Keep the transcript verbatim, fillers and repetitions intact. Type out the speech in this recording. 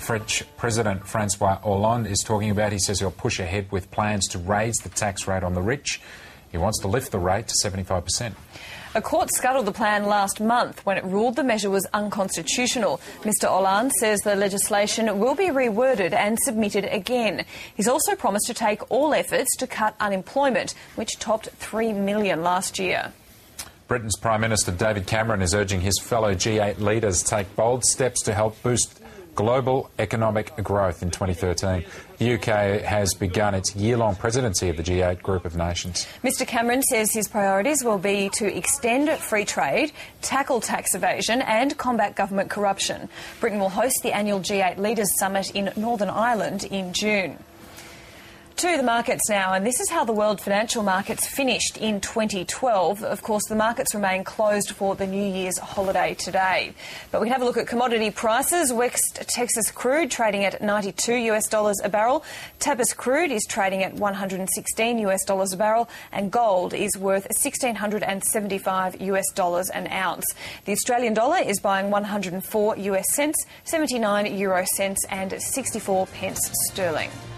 French President Francois Hollande is talking about. He says he'll push ahead with plans to raise the tax rate on the rich. He wants to lift the rate to seventy-five percent. A court scuttled the plan last month when it ruled the measure was unconstitutional. Mister Hollande says the legislation will be reworded and submitted again. He's also promised to take all efforts to cut unemployment, which topped three million last year. Britain's Prime Minister David Cameron is urging his fellow G eight leaders to take bold steps to help boost global economic growth in twenty thirteen. The U K has begun its year-long presidency of the G eight group of nations. Mister Cameron says his priorities will be to extend free trade, tackle tax evasion and combat government corruption. Britain will host the annual G eight Leaders Summit in Northern Ireland in June. To the markets now, and this is how the world financial markets finished in twenty twelve. Of course, the markets remain closed for the New Year's holiday today. But we can have a look at commodity prices. West Texas crude trading at ninety-two US dollars a barrel. Tapis crude is trading at one hundred sixteen US dollars a barrel, and gold is worth one thousand six hundred seventy-five US dollars an ounce. The Australian dollar is buying one hundred four US cents, seventy-nine euro cents, and sixty-four pence sterling.